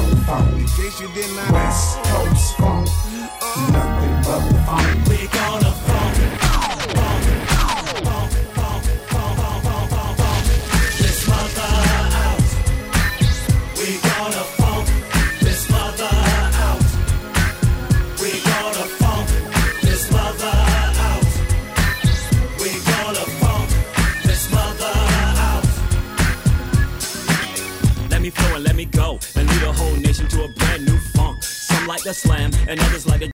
funk. In case you did not West Coast funk, nothing but the funk. We gonna funk, funk, funk, funk, funk, this mother out. We gonna funk this mother out. We gonna funk this mother out. We gonna funk this mother out. Let me flow and let me go and lead a whole nation to a brand new funk. Some like a slam and others like a